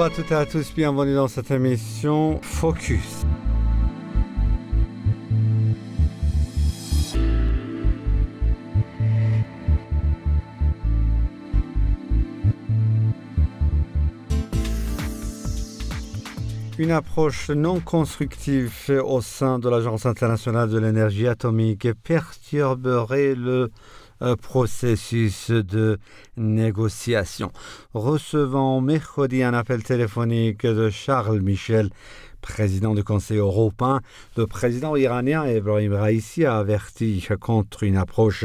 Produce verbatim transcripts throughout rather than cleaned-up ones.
Bonjour à toutes et à tous, bienvenue dans cette émission Focus. Une approche non constructive au sein de l'Agence internationale de l'énergie atomique perturberait le euh, processus de négociation. Recevant mercredi un appel téléphonique de Charles Michel, président du Conseil européen, le président iranien Ebrahim Raïssi a averti contre une approche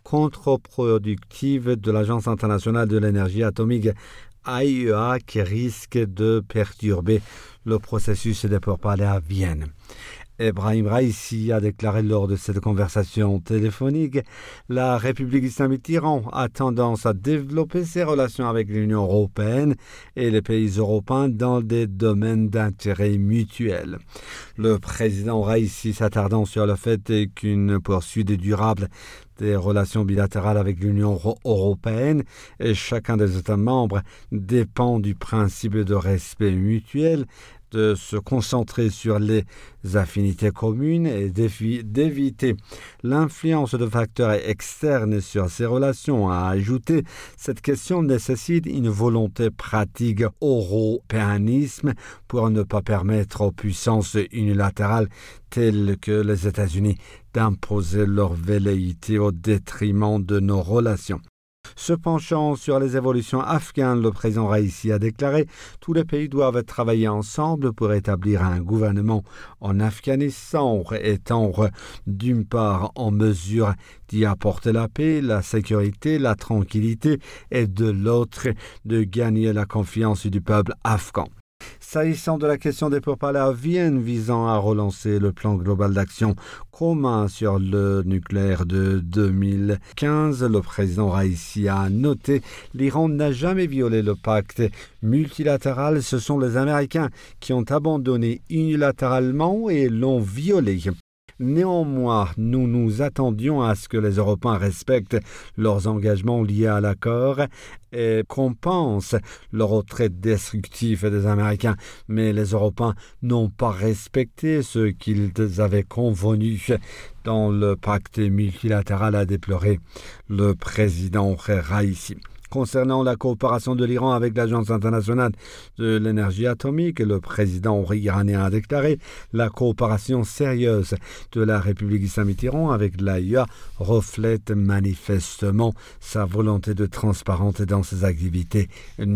contre-productive de l'Agence internationale de l'énergie atomique A I E A qui risque de perturber le processus des pourparlers à Vienne. Ebrahim Raïssi a déclaré lors de cette conversation téléphonique « La République islamique d'Iran a tendance à développer ses relations avec l'Union européenne et les pays européens dans des domaines d'intérêt mutuel ». Le président Raïssi s'attardant sur le fait qu'une poursuite durable des relations bilatérales avec l'Union européenne et chacun des États membres dépend du principe de respect mutuel, de se concentrer sur les affinités communes et d'éviter l'influence de facteurs externes sur ces relations. A ajouté, cette question nécessite une volonté pratique européanisme pour ne pas permettre aux puissances unilatérales telles que les États-Unis d'imposer leur velléité au détriment de nos relations. Se penchant sur les évolutions afghanes, le président Raïssi a déclaré « Tous les pays doivent travailler ensemble pour établir un gouvernement en Afghanistan, étant d'une part en mesure d'y apporter la paix, la sécurité, la tranquillité et de l'autre de gagner la confiance du peuple afghan ». S'agissant de la question des pourparlers à Vienne visant à relancer le plan global d'action commun sur le nucléaire de deux mille quinze, le président Raïssi a noté « L'Iran n'a jamais violé le pacte multilatéral, ce sont les Américains qui ont abandonné unilatéralement et l'ont violé ». Néanmoins, nous nous attendions à ce que les Européens respectent leurs engagements liés à l'accord et compensent le retrait destructif des Américains. Mais les Européens n'ont pas respecté ce qu'ils avaient convenu dans le pacte multilatéral, a déploré le président Raïssi. Concernant la coopération de l'Iran avec l'Agence internationale de l'énergie atomique, le président iranien a déclaré « La coopération sérieuse de la République islamique d'Iran avec l'A I E A reflète manifestement sa volonté de transparence dans ses activités nucléaires. »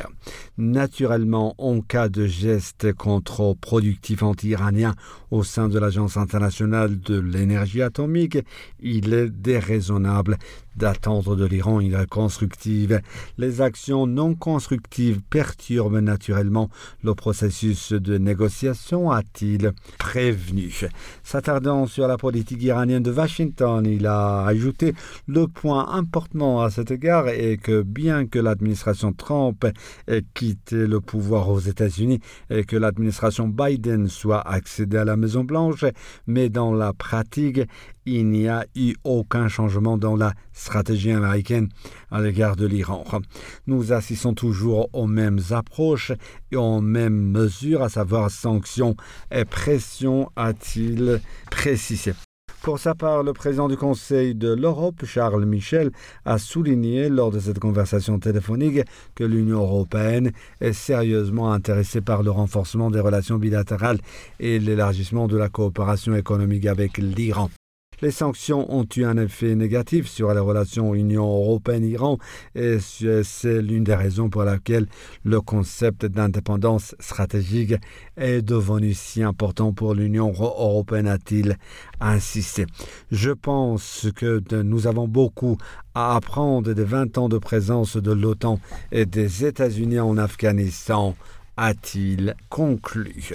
Naturellement, en cas de geste contre-productif anti-iranien au sein de l'Agence internationale de l'énergie atomique, il est déraisonnable d'attendre de l'Iran une constructive. Les actions non constructives perturbent naturellement le processus de négociation, a-t-il prévenu. S'attardant sur la politique iranienne de Washington, il a ajouté « Le point important à cet égard est que bien que l'administration Trump ait quitté le pouvoir aux États-Unis et que l'administration Biden soit accédée à la Maison-Blanche, mais dans la pratique, il n'y a eu aucun changement dans la stratégie américaine à l'égard de l'Iran. Nous assistons toujours aux mêmes approches et aux mêmes mesures, à savoir sanctions et pression, a-t-il précisé. Pour sa part, le président du Conseil de l'Europe, Charles Michel, a souligné lors de cette conversation téléphonique que l'Union européenne est sérieusement intéressée par le renforcement des relations bilatérales et l'élargissement de la coopération économique avec l'Iran. Les sanctions ont eu un effet négatif sur les relations Union européenne-Iran et c'est l'une des raisons pour laquelle le concept d'indépendance stratégique est devenu si important pour l'Union européenne, a-t-il insisté. Je pense que nous avons beaucoup à apprendre des vingt ans de présence de l'OTAN et des États-Unis en Afghanistan, a-t-il conclu.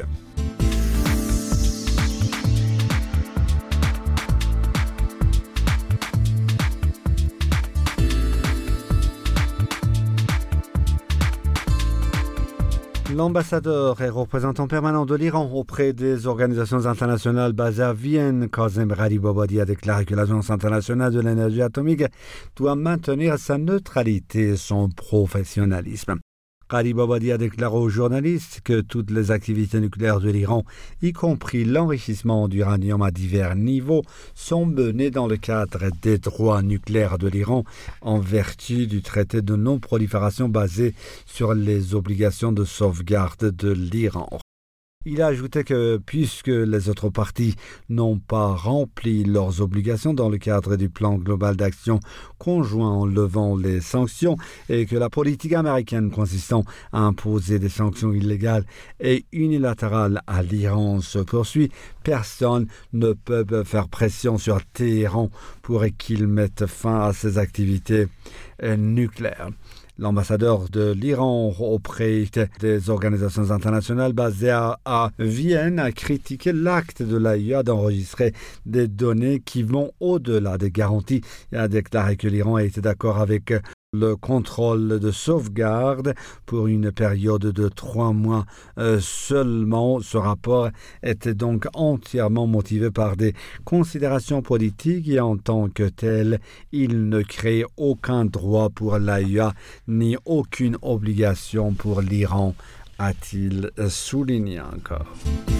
L'ambassadeur et représentant permanent de l'Iran auprès des organisations internationales basées à Vienne, Kazem Gharibabadi, a déclaré que l'Agence internationale de l'énergie atomique doit maintenir sa neutralité et son professionnalisme. Gharib Abadi a déclaré aux journalistes que toutes les activités nucléaires de l'Iran, y compris l'enrichissement d'uranium à divers niveaux, sont menées dans le cadre des droits nucléaires de l'Iran en vertu du traité de non-prolifération basé sur les obligations de sauvegarde de l'Iran. Il a ajouté que puisque les autres parties n'ont pas rempli leurs obligations dans le cadre du plan global d'action conjoint en levant les sanctions et que la politique américaine consistant à imposer des sanctions illégales et unilatérales à l'Iran se poursuit, personne ne peut faire pression sur Téhéran pour qu'il mette fin à ses activités nucléaires. L'ambassadeur de l'Iran auprès des organisations internationales basées à, à Vienne a critiqué l'acte de l'A I A d'enregistrer des données qui vont au-delà des garanties et a déclaré que l'Iran a été d'accord avec le contrôle de sauvegarde pour une période de trois mois euh, seulement. Ce rapport était donc entièrement motivé par des considérations politiques et en tant que tel, il ne crée aucun droit pour l'A I A ni aucune obligation pour l'Iran, a-t-il souligné encore.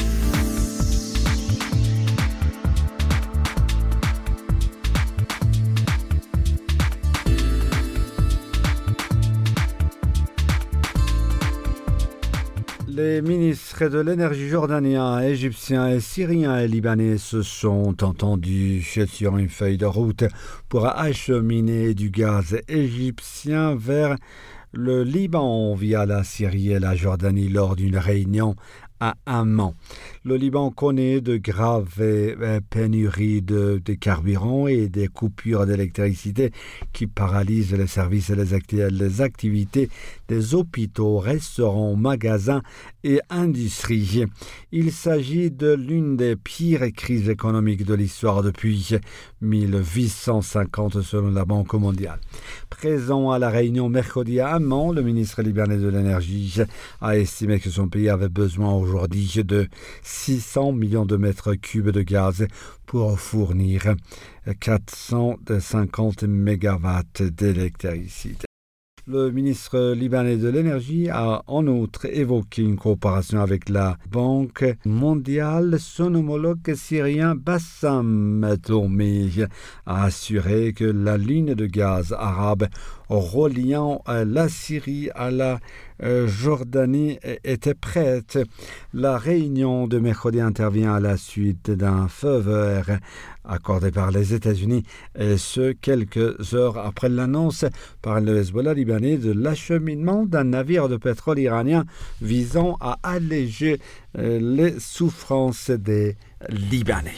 Les ministres de l'énergie jordaniens, égyptiens et syriens et libanais se sont entendus sur une feuille de route pour acheminer du gaz égyptien vers le Liban via la Syrie et la Jordanie lors d'une réunion à Amman. Le Liban connaît de graves pénuries de, de carburant et des coupures d'électricité qui paralysent les services et les, acti- les activités des hôpitaux, restaurants, magasins et industries. Il s'agit de l'une des pires crises économiques de l'histoire depuis mille huit cent cinquante selon la Banque mondiale. Présent à la réunion mercredi à Amman, le ministre libanais de l'énergie a estimé que son pays avait besoin aujourd'hui de six cents millions de mètres cubes de gaz pour fournir quatre cent cinquante mégawatts d'électricité. Le ministre libanais de l'énergie a en outre évoqué une coopération avec la Banque mondiale. Son homologue syrien Bassam Toumi a assuré que la ligne de gaz arabe reliant la Syrie à la Jordanie était prête. La réunion de mercredi intervient à la suite d'un feu vert accordé par les États-Unis, et ce quelques heures après l'annonce par le Hezbollah libanais de l'acheminement d'un navire de pétrole iranien visant à alléger les souffrances des Libanais.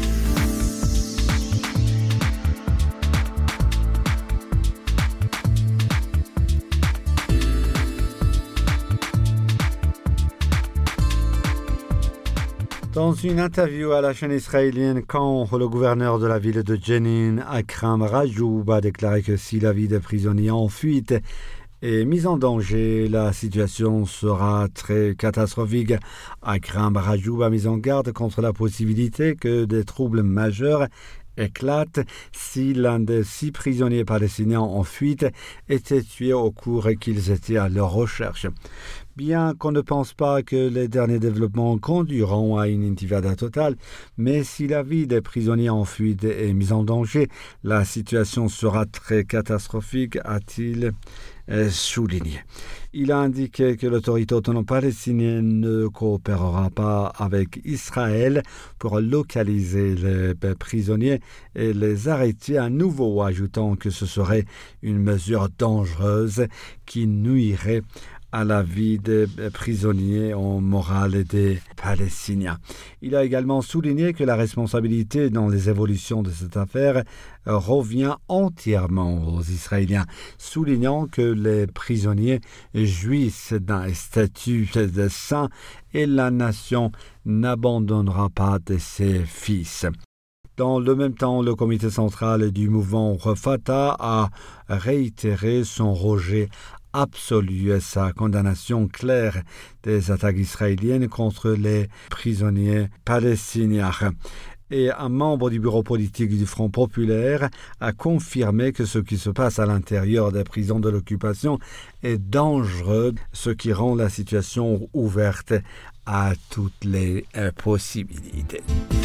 Dans une interview à la chaîne israélienne, quand le gouverneur de la ville de Jenin, Akram Rajoub, a déclaré que si la vie des prisonniers en fuite est mise en danger, la situation sera très catastrophique. Akram Rajoub a mis en garde contre la possibilité que des troubles majeurs éclate si l'un des six prisonniers palestiniens en fuite était tué au cours qu'ils étaient à leur recherche. Bien qu'on ne pense pas que les derniers développements conduiront à une intifada totale, mais si la vie des prisonniers en fuite est mise en danger, la situation sera très catastrophique, a-t-il souligné. Il a indiqué que l'autorité autonome palestinienne ne coopérera pas avec Israël pour localiser les prisonniers et les arrêter à nouveau, ajoutant que ce serait une mesure dangereuse qui nuirait à la vie des prisonniers en morale des Palestiniens. Il a également souligné que la responsabilité dans les évolutions de cette affaire revient entièrement aux Israéliens, soulignant que les prisonniers jouissent d'un statut de saint et la nation n'abandonnera pas de ses fils. Dans le même temps, le comité central du mouvement Fatah a réitéré son rejet absolue et sa condamnation claire des attaques israéliennes contre les prisonniers palestiniens. Et un membre du bureau politique du Front populaire a confirmé que ce qui se passe à l'intérieur des prisons de l'occupation est dangereux, ce qui rend la situation ouverte à toutes les euh, possibilités.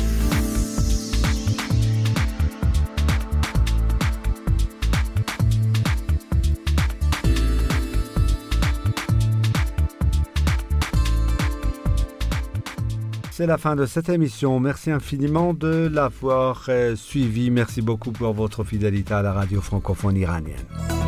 C'est la fin de cette émission. Merci infiniment de l'avoir euh, suivi. Merci beaucoup pour votre fidélité à la radio francophone iranienne.